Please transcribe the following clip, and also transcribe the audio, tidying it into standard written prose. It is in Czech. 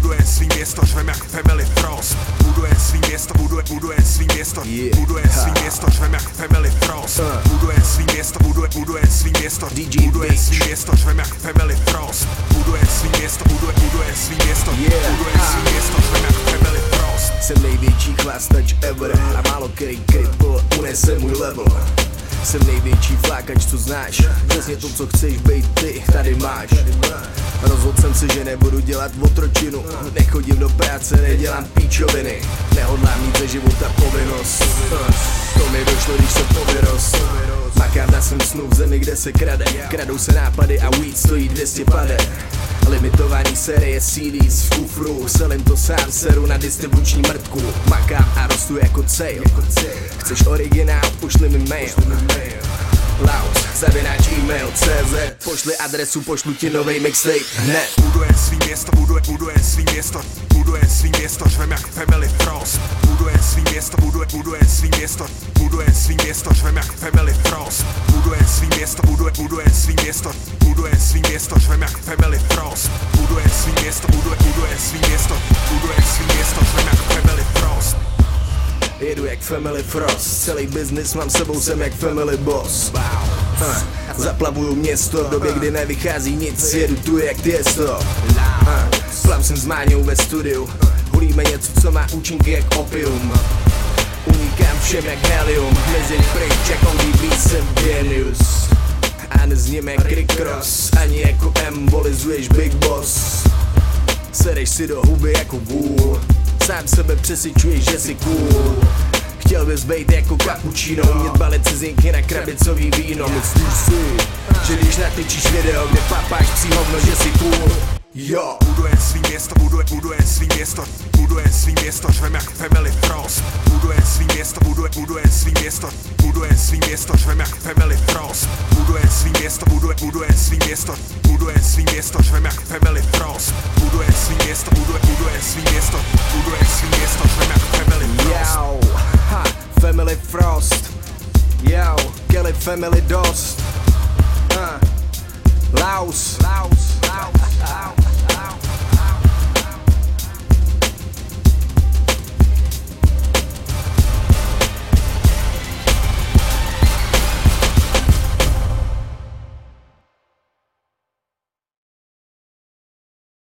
buduje svý město, řvem jak Family Frost. Buduje svý město, buduje svý město, buduje svý město, řvem jak Family Frost. Buduje svý město, buduje svý město, buduje svý město, řvem jak Family Frost. Buduje svý město, buduje svý město, buduje svý město, řvem jak Family Frost. Jsem největší chlastač ever a málo který kripl unese můj level. Jsem největší flákač, co znáš. Přesně to, co chceš být ty, tady máš. Rozhodl jsem se, že nebudu dělat otročinu. Nechodím do práce, nedělám píčoviny. Nehodlám mít ze života povinnost. To mi došlo, když jsem povyrost. Makám na svým snu v zemi, kde se krade. Kradou se nápady a weed stojí 200 pade. Limitování série CDs v kufru. Selím to sám, seru na distribuční mrtku. Makám a rostu jako cejl. Chceš originál, pošli mi mail. Laus@email.cz. Pošli adresu, pošlu ti novej mixtape hned. Buduje svý město, buduje svý město, buduje svý město, řvem jak Family Frost. Buduje svý město, buduje svý město, buduje svý město, řvem jak Family Frost. Buduje svý město, buduje svý město, buduje svý město, řvem jak Family Frost. Buduje svý město, buduje svý město, buduje svý město, řvem jak Family Frost. Jedu jak Family Frost, celý business mám sebou, jsem jak Family Boss. Zaplavuju město, v době, kdy nevychází nic, jedu tu jak Tiesto. Plav jsem s Máňou ve studiu, hulíme něco, co má účinky jak opium. Unikám všem jak helium, mezi pryč jak ODB jsem genius. A nezním jak Rick Ross, ani jako embolizuješ Big Boss. Sereš si do huby jako vůl, sám sebe přesvědčuješ, že jsi cool. Chtěl bys bejt jako cappuccino, umět balet cizinky na krabicový víno. Myslíš si, že když natyčíš video, kde papáš psí hovno, že jsi cool? Jo. Buduje svý město, buduje svý město, buduje svý město, řvem jak Family Frost. Buduje svý město, buduje svý město, buduje svý město, řvem jak Family Frost. Buduje svý město, buduje svý město, buduje svý město, řvem jak Family Frost. Buduje svý město, buduje svý město, buduje svý město, řvem jak Family Frost. Yo, ha, Family Frost. Yo, Kelly Family dost. Laus.